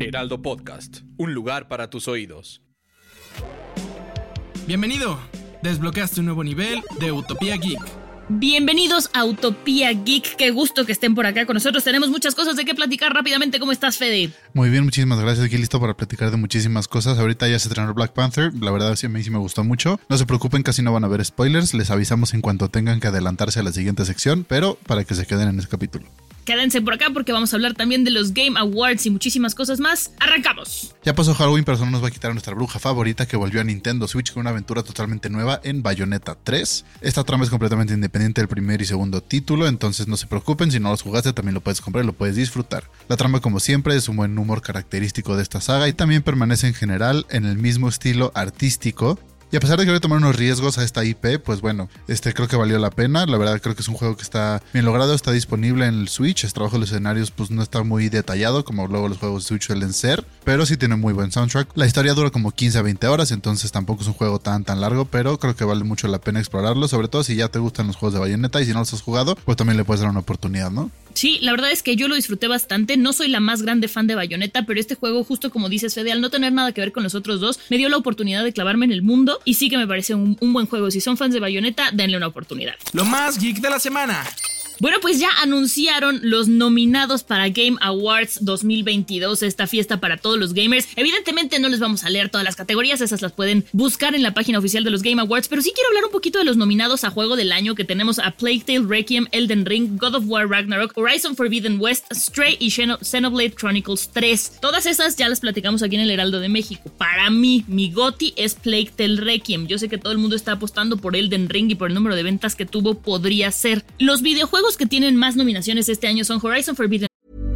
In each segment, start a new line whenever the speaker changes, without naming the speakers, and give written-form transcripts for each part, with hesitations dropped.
Heraldo Podcast, un lugar para tus oídos.
Bienvenido, desbloqueaste un nuevo nivel de Utopía Geek.
Bienvenidos a Utopía Geek, qué gusto que estén por acá con nosotros. Tenemos muchas cosas de qué platicar rápidamente. ¿Cómo estás, Fede?
Muy bien, muchísimas gracias. Aquí listo para platicar de muchísimas cosas. Ahorita ya se estrenó Black Panther. La verdad sí, a mí sí me gustó mucho. No se preocupen, casi no van a haber spoilers. Les avisamos en cuanto tengan que adelantarse a la siguiente sección, pero para que se queden en este capítulo.
Quédense por acá porque vamos a hablar también de los Game Awards y muchísimas cosas más. ¡Arrancamos!
Ya pasó Halloween, pero eso no nos va a quitar a nuestra bruja favorita que volvió a Nintendo Switch con una aventura totalmente nueva en Bayonetta 3. Esta trama es completamente independiente del primer y segundo título, entonces no se preocupen, si no los jugaste también lo puedes comprar y lo puedes disfrutar. La trama, como siempre, es un buen humor característico de esta saga y también permanece en general en el mismo estilo artístico. Y a pesar de que voy a tomar unos riesgos a esta IP, pues bueno, creo que valió la pena. La verdad creo que es un juego que está bien logrado, está disponible en el Switch. El trabajo de los escenarios pues no está muy detallado como luego los juegos de Switch suelen ser, pero sí tiene muy buen soundtrack. La historia dura como 15 a 20 horas, entonces tampoco es un juego tan largo, pero creo que vale mucho la pena explorarlo, sobre todo si ya te gustan los juegos de Bayonetta y si no los has jugado, pues también le puedes dar una oportunidad, ¿no?
Sí, la verdad es que yo lo disfruté bastante. No soy la más grande fan de Bayonetta, pero este juego, justo como dices, Fede, al no tener nada que ver con los otros dos, me dio la oportunidad de clavarme en el mundo y sí que me parece un buen juego. Si son fans de Bayonetta, denle una oportunidad.
Lo más geek de la semana.
Bueno, pues ya anunciaron los nominados para Game Awards 2022, esta fiesta para todos los gamers. Evidentemente no les vamos a leer todas las categorías, esas las pueden buscar en la página oficial de los Game Awards, pero sí quiero hablar un poquito de los nominados a Juego del Año, que tenemos a Plague Tale, Requiem, Elden Ring, God of War Ragnarok, Horizon Forbidden West, Stray y Xenoblade Chronicles 3. Todas esas ya las platicamos aquí en el Heraldo de México. Para mí, mi GOTY es Plague Tale Requiem. Yo sé que todo el mundo está apostando por Elden Ring y por el número de ventas que tuvo, podría ser. Los videojuegos que tienen más nominaciones este año son Horizon Forbidden.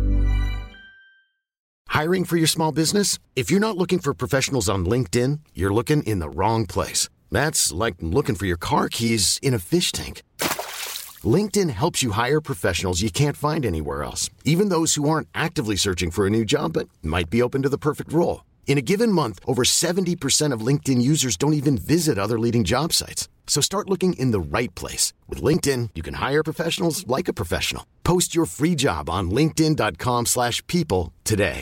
Hiring for your small business? If you're not looking for professionals on LinkedIn, you're looking in the wrong place. That's like looking for your car keys in a fish tank. LinkedIn helps you hire professionals you can't find anywhere else, even those who aren't actively searching for a new job but might be open to the perfect role. In a given month, over 70% of LinkedIn users don't even visit other leading job sites. So start looking in the right place. With LinkedIn, you can hire professionals like a professional. Post your free job on linkedin.com/people today.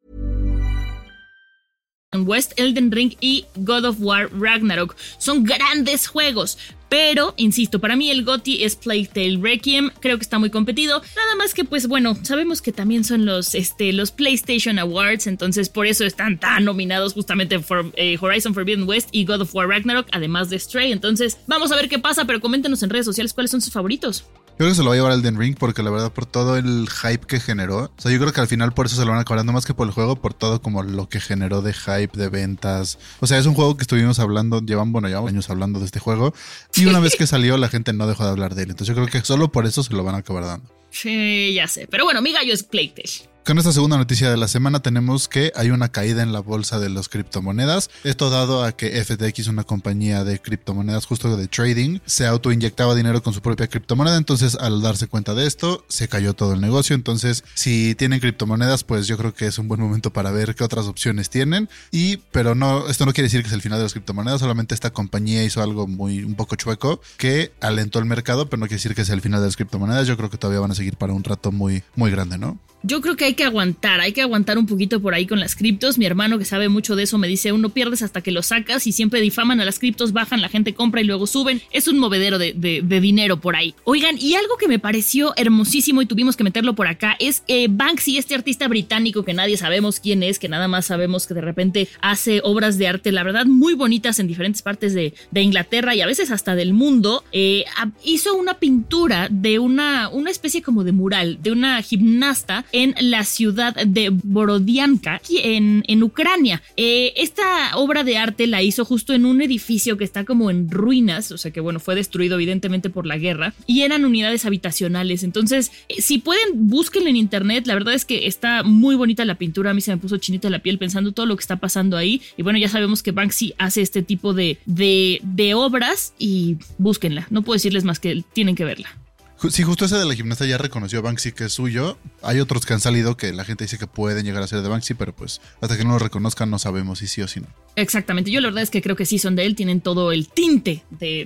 West, Elden Ring y God of War Ragnarok. Son grandes juegos, pero, insisto, para mí el GOTY es Plague Tale Requiem. Creo que está muy competido. Nada más que, pues bueno, sabemos que también son los PlayStation Awards, entonces por eso están tan nominados justamente Horizon Forbidden West y God of War Ragnarok, además de Stray. Entonces, vamos a ver qué pasa, pero coméntenos en redes sociales cuáles son sus favoritos.
Yo creo que se lo va a llevar Elden Ring porque la verdad por todo el hype que generó. O sea, yo creo que al final por eso se lo van a acabar, no más que por el juego, por todo como lo que generó de hype, de ventas. O sea, es un juego que estuvimos hablando, llevamos años hablando de este juego. Y una vez que salió la gente no dejó de hablar de él. Entonces yo creo que solo por eso se lo van a acabar dando.
Sí, ya sé. Pero bueno, mi gallo es Plague Tale.
Con esta segunda noticia de la semana tenemos que hay una caída en la bolsa de las criptomonedas. Esto dado a que FTX, una compañía de criptomonedas justo de trading, se autoinyectaba dinero con su propia criptomoneda. Entonces al darse cuenta de esto se cayó todo el negocio. Entonces si tienen criptomonedas pues yo creo que es un buen momento para ver qué otras opciones tienen. Pero no, esto no quiere decir que es el final de las criptomonedas. Solamente esta compañía hizo algo un poco chueco que alentó el mercado, pero no quiere decir que sea el final de las criptomonedas. Yo creo que todavía van a seguir para un rato muy grande, ¿no?
Yo creo que hay que aguantar un poquito por ahí con las criptos. Mi hermano, que sabe mucho de eso, me dice, uno pierdes hasta que lo sacas y siempre difaman a las criptos, bajan, la gente compra y luego suben. Es un movedero de dinero por ahí. Oigan, y algo que me pareció hermosísimo y tuvimos que meterlo por acá es Banksy, este artista británico que nadie sabemos quién es, que nada más sabemos que de repente hace obras de arte, la verdad, muy bonitas en diferentes partes de Inglaterra y a veces hasta del mundo. Hizo una pintura de una especie como de mural, de una gimnasta en la ciudad de Borodianka, en Ucrania. Esta obra de arte la hizo justo en un edificio que está como en ruinas, o sea que bueno, fue destruido evidentemente por la guerra, y eran unidades habitacionales. Entonces, si pueden, búsquenla en internet. La verdad es que está muy bonita la pintura. A mí se me puso chinita la piel pensando todo lo que está pasando ahí. Y bueno, ya sabemos que Banksy hace este tipo de obras y búsquenla. No puedo decirles más que tienen que verla.
Sí, justo ese de la gimnasta ya reconoció a Banksy que es suyo. Hay otros que han salido que la gente dice que pueden llegar a ser de Banksy, pero pues hasta que no lo reconozcan no sabemos si sí o si no.
Exactamente, yo la verdad es que creo que sí son de él, tienen todo el tinte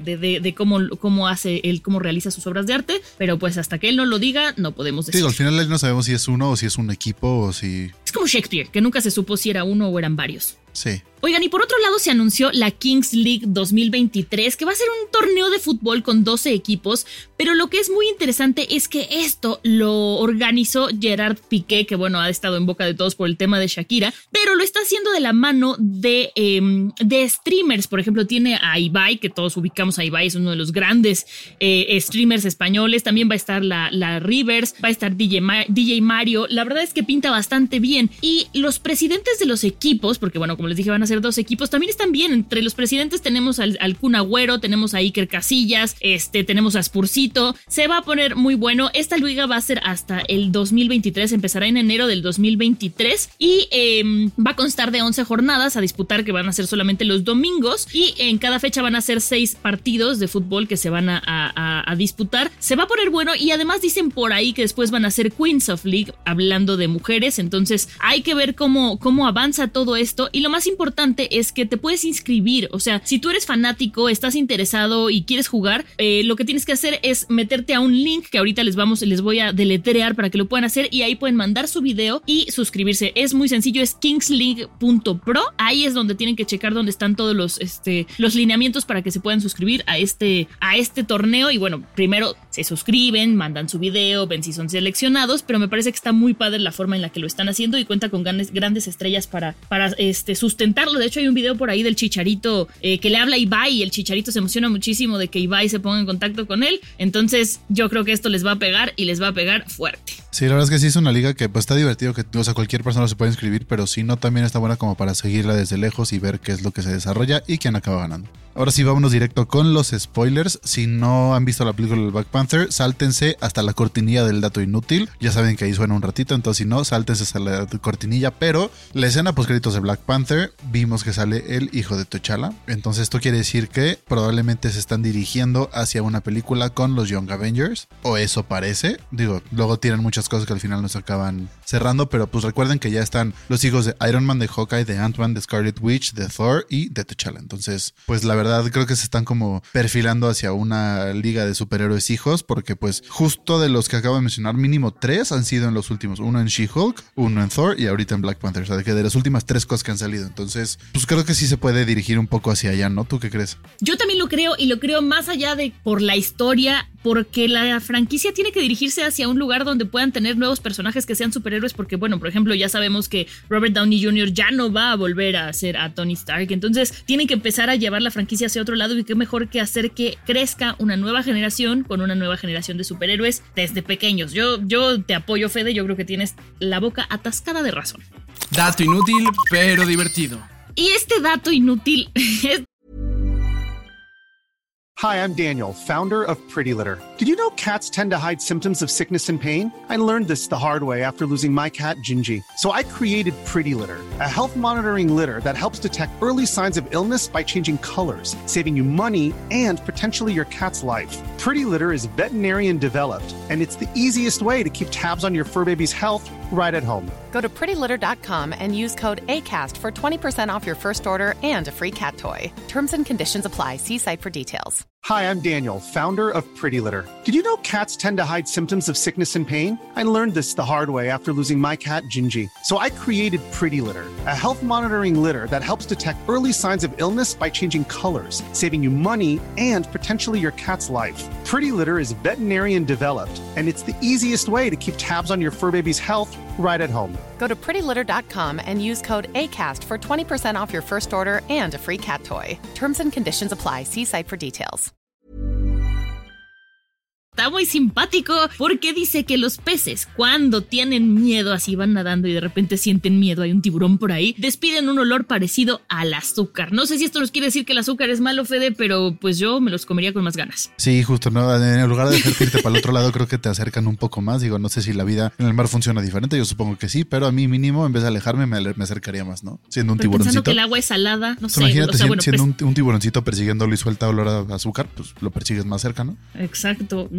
de cómo hace él, cómo realiza sus obras de arte, pero pues hasta que él no lo diga no podemos decir.
Digo, al final no sabemos si es uno o si es un equipo o si...
Es como Shakespeare, que nunca se supo si era uno o eran varios.
Sí.
Oigan, y por otro lado se anunció la Kings League 2023, que va a ser un torneo de fútbol con 12 equipos, pero lo que es muy interesante es que esto lo organizó Gerard Piqué, que bueno, ha estado en boca de todos por el tema de Shakira, pero lo está haciendo de la mano de streamers. Por ejemplo, tiene a Ibai, que todos ubicamos a Ibai, es uno de los grandes streamers españoles. También va a estar la Rivers, va a estar DJ Mario. La verdad es que pinta bastante bien. Y los presidentes de los equipos, porque bueno, como les dije, van a ser 2 equipos, también están bien. Entre los presidentes tenemos al Kun Agüero, tenemos a Iker Casillas, tenemos a Spursito. Se va a poner muy bueno. Esta liga va a ser hasta el 2023, empezará en enero del 2023 y va a constar de 11 jornadas a disputar, que van a ser solamente los domingos, y en cada fecha van a ser 6 partidos de fútbol que se van a disputar. Se va a poner bueno y además dicen por ahí que después van a ser Queens of League, hablando de mujeres, entonces hay que ver cómo avanza todo esto. Y lo más importante es que te puedes inscribir, o sea, si tú eres fanático, estás interesado y quieres jugar, lo que tienes que hacer es meterte a un link que ahorita les voy a deletrear para que lo puedan hacer, y ahí pueden mandar su video y suscribirse. Es muy sencillo, es kingsleague.pro. Ahí es donde tienen que checar dónde están todos los lineamientos para que se puedan suscribir a este torneo. Y bueno, primero se suscriben, mandan su video, ven si son seleccionados, pero me parece que está muy padre la forma en la que lo están haciendo y cuenta con grandes estrellas para sustentarlo. De hecho, hay un video por ahí del Chicharito que le habla a Ibai, y el Chicharito se emociona muchísimo de que Ibai se ponga en contacto con él. Entonces yo creo que esto les va a pegar, y les va a pegar fuerte.
Sí, la verdad es que sí es una liga que pues está divertido, que o sea, cualquier persona se puede inscribir, pero si no, también está buena como para seguirla desde lejos y ver qué es lo que se desarrolla y quién acaba ganando. Ahora sí, vámonos directo con los spoilers. Si no han visto la película del Black Panther, sáltense hasta la cortinilla del dato inútil. Ya saben que ahí suena un ratito, entonces si no, sáltense hasta la cortinilla. Pero la escena postcréditos de Black Panther, vimos que sale el hijo de T'Challa. Entonces esto quiere decir que probablemente se están dirigiendo hacia una película con los Young Avengers, o eso parece. Digo, luego tienen muchas cosas que al final nos acaban cerrando, pero pues recuerden que ya están los hijos de Iron Man, de Hawkeye, de Ant-Man, de Scarlet Witch, de Thor y de T'Challa. Entonces, pues la verdad creo que se están como perfilando hacia una liga de superhéroes hijos, porque pues justo de los que acabo de mencionar, mínimo 3 han sido en los últimos. Uno en She-Hulk, uno en Thor y ahorita en Black Panther. O sea, de que de las últimas 3 cosas que han salido. Entonces, pues creo que sí se puede dirigir un poco hacia allá, ¿no? ¿Tú qué crees?
Yo también lo creo, y lo creo más allá de por la historia, porque la franquicia tiene que dirigirse hacia un lugar donde puedan tener nuevos personajes que sean superhéroes, porque bueno, por ejemplo, ya sabemos que Robert Downey Jr. ya no va a volver a ser a Tony Stark, entonces tienen que empezar a llevar la franquicia hacia otro lado, y qué mejor que hacer que crezca una nueva generación con una nueva generación de superhéroes desde pequeños. Yo te apoyo, Fede, yo creo que tienes la boca atascada de razón.
Dato inútil, pero divertido.
Y este dato inútil es...
Hi, I'm Daniel, founder of Pretty Litter. Did you know cats tend to hide symptoms of sickness and pain? I learned this the hard way after losing my cat, Gingy. So I created Pretty Litter, a health monitoring litter that helps detect early signs of illness by changing colors, saving you money and potentially your cat's life. Pretty Litter is veterinarian developed, and it's the easiest way to keep tabs on your fur baby's health right at home.
Go to prettylitter.com and use code ACAST for 20% off your first order and a free cat toy. Terms and conditions apply. See site for details.
Hi, I'm Daniel, founder of Pretty Litter. Did you know cats tend to hide symptoms of sickness and pain? I learned this the hard way after losing my cat, Gingy. So I created Pretty Litter, a health monitoring litter that helps detect early signs of illness by changing colors, saving you money and potentially your cat's life. Pretty Litter is veterinarian developed, and it's the easiest way to keep tabs on your fur baby's health right at home.
Go to prettylitter.com and use code ACAST for 20% off your first order and a free cat toy. Terms and conditions apply. See site for details.
Está muy simpático porque dice que los peces, cuando tienen miedo, así van nadando y de repente sienten miedo, hay un tiburón por ahí, despiden un olor parecido al azúcar. No sé si esto nos quiere decir que el azúcar es malo, Fede, pero pues yo me los comería con más ganas.
Sí, justo, ¿no? En lugar de dejarte irte para el otro lado, creo que te acercan un poco más. Digo, no sé si la vida en el mar funciona diferente, yo supongo que sí, pero a mí mínimo, en vez de alejarme, me acercaría más, ¿no? Siendo un
pero
tiburoncito.
Pensando que el agua es salada, no sé.
Imagínate,
o sea,
siendo un tiburoncito persiguiéndolo y suelta olor a azúcar, pues lo persigues más cerca, ¿no?
Exacto.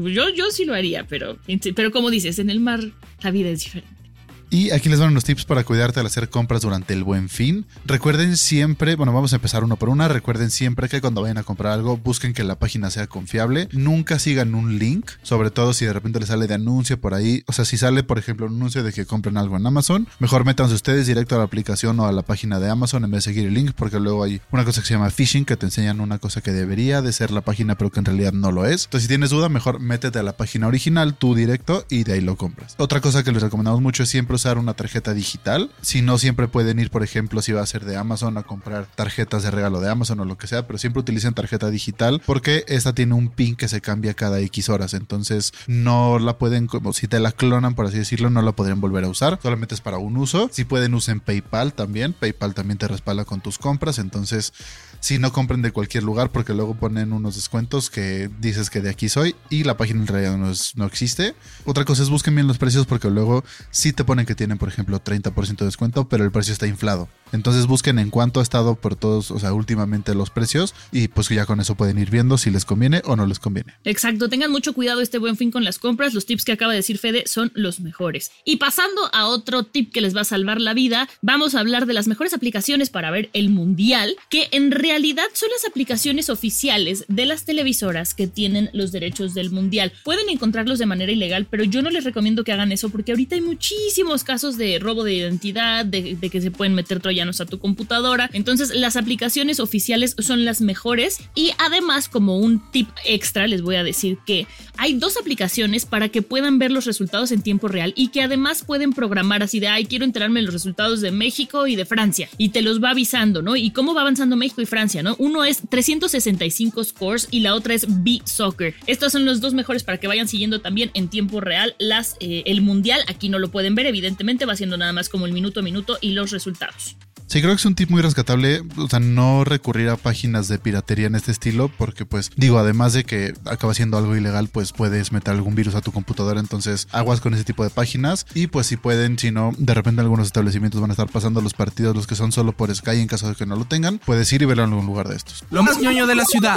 Yo sí lo haría, pero como dices, en el mar la vida es diferente.
Y aquí les van unos tips para cuidarte al hacer compras durante el Buen Fin. Recuerden siempre, vamos a empezar uno por una. Recuerden siempre que cuando vayan a comprar algo, busquen que la página sea confiable. Nunca sigan un link, sobre todo si de repente les sale de anuncio por ahí. O sea, si sale, por ejemplo, un anuncio de que compren algo en Amazon, mejor métanse ustedes directo a la aplicación o a la página de Amazon en vez de seguir el link, porque luego hay una cosa que se llama phishing, que te enseñan una cosa que debería de ser la página, pero que en realidad no lo es. Entonces, si tienes duda, mejor métete a la página original, tú directo, y de ahí lo compras. Otra cosa que les recomendamos mucho es siempre usar una tarjeta digital. Si no, siempre pueden ir, por ejemplo, si va a ser de Amazon, a comprar tarjetas de regalo de Amazon o lo que sea, pero siempre utilicen tarjeta digital porque esta tiene un pin que se cambia cada X horas, entonces no la pueden, como si te la clonan, por así decirlo, no la podrían volver a usar, solamente es para un uso. Si pueden, usen PayPal también te respalda con tus compras, entonces si no compren de cualquier lugar porque luego ponen unos descuentos que dices que de aquí soy y la página en realidad no existe. Otra cosa es busquen bien los precios porque luego sí te ponen que tienen, por ejemplo, 30% de descuento, pero el precio está inflado. Entonces busquen en cuánto ha estado por todos, o sea, últimamente los precios, y pues ya con eso pueden ir viendo si les conviene o no les conviene.
Exacto, tengan mucho cuidado este Buen Fin con las compras. Los tips que acaba de decir Fede son los mejores. Y pasando a otro tip que les va a salvar la vida, vamos a hablar de las mejores aplicaciones para ver el mundial, que en realidad son las aplicaciones oficiales de las televisoras que tienen los derechos del mundial. Pueden encontrarlos de manera ilegal, pero yo no les recomiendo que hagan eso porque ahorita hay muchísimos casos de robo de identidad, de que se pueden meter troyanos a tu computadora. Entonces las aplicaciones oficiales son las mejores. Y además, como un tip extra, les voy a decir que hay 2 aplicaciones para que puedan ver los resultados en tiempo real y que además pueden programar así de, quiero enterarme de los resultados de México y de Francia, y te los va avisando, ¿no? Y cómo va avanzando México y Francia, ¿no? Uno es 365 Scores y la otra es B-Soccer. Estos son los 2 mejores para que vayan siguiendo también en tiempo real el mundial. Aquí no lo pueden ver, evidentemente va siendo nada más como el minuto a minuto y los resultados.
Sí, creo que es un tip muy rescatable, o sea, no recurrir a páginas de piratería en este estilo, porque pues, además de que acaba siendo algo ilegal, pues puedes meter algún virus a tu computadora, entonces aguas con ese tipo de páginas, y pues si pueden, si no, de repente algunos establecimientos van a estar pasando los partidos, los que son solo por Sky, en caso de que no lo tengan, puedes ir y verlo en algún lugar de estos.
Lo más ñoño de la ciudad.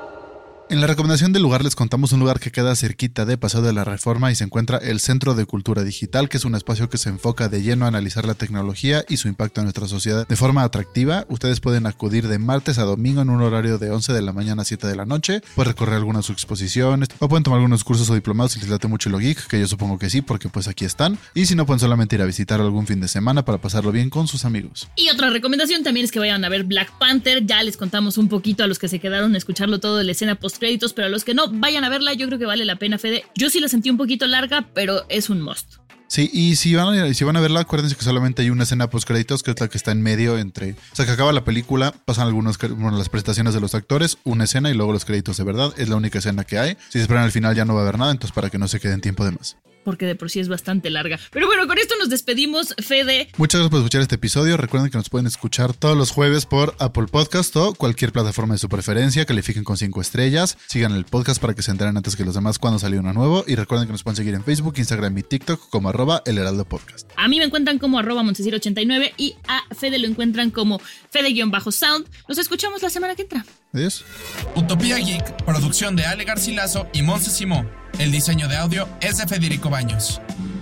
En la recomendación del lugar les contamos un lugar que queda cerquita de Paseo de la Reforma y se encuentra el Centro de Cultura Digital, que es un espacio que se enfoca de lleno a analizar la tecnología y su impacto en nuestra sociedad de forma atractiva. Ustedes pueden acudir de martes a domingo en un horario de 11 de la mañana a 7 de la noche, pueden recorrer algunas exposiciones o pueden tomar algunos cursos o diplomados si les late mucho lo geek, que yo supongo que sí, porque pues aquí están. Y si no, pueden solamente ir a visitar algún fin de semana para pasarlo bien con sus amigos.
Y otra recomendación también es que vayan a ver Black Panther. Ya les contamos un poquito a los que se quedaron a escucharlo todo de la escena post-créditos, pero a los que no, vayan a verla. Yo creo que vale la pena, Fede. Yo sí la sentí un poquito larga, pero es un must.
Sí, y si van a verla, acuérdense que solamente hay una escena post créditos, que es la que está en medio entre, o sea, que acaba la película, pasan las presentaciones de los actores, una escena y luego los créditos de verdad. Es la única escena que hay. Si se esperan al final ya no va a haber nada, entonces para que no se queden tiempo de más.
Porque de por sí es bastante larga. Pero bueno, con esto nos despedimos, Fede.
Muchas gracias por escuchar este episodio. Recuerden que nos pueden escuchar todos los jueves por Apple Podcast o cualquier plataforma de su preferencia. Califiquen con 5 estrellas. Sigan el podcast para que se enteren antes que los demás cuando salió uno nuevo. Y recuerden que nos pueden seguir en Facebook, Instagram y TikTok como @El Heraldo Podcast.
A mí me encuentran como @Montesir89 y a Fede lo encuentran como Fede_Sound. Nos escuchamos la semana que entra.
Adiós.
Utopía Geek, producción de Ale Garcilaso y Monse Simó. El diseño de audio es de Federico Baños.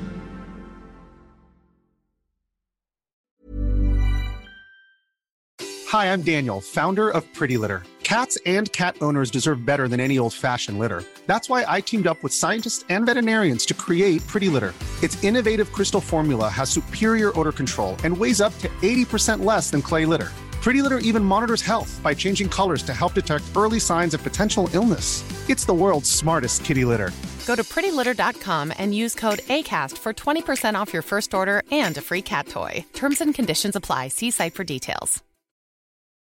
Hi, I'm Daniel, founder of Pretty Litter. Cats and cat owners deserve better than any old-fashioned litter. That's why I teamed up with scientists and veterinarians to create Pretty Litter. Its innovative crystal formula has superior odor control and weighs up to 80% less than clay litter. Pretty Litter even monitors health by changing colors to help detect early signs of potential illness. It's the world's smartest kitty litter.
Go to prettylitter.com and use code ACAST for 20% off your first order and a free cat toy. Terms and conditions apply. See site for details.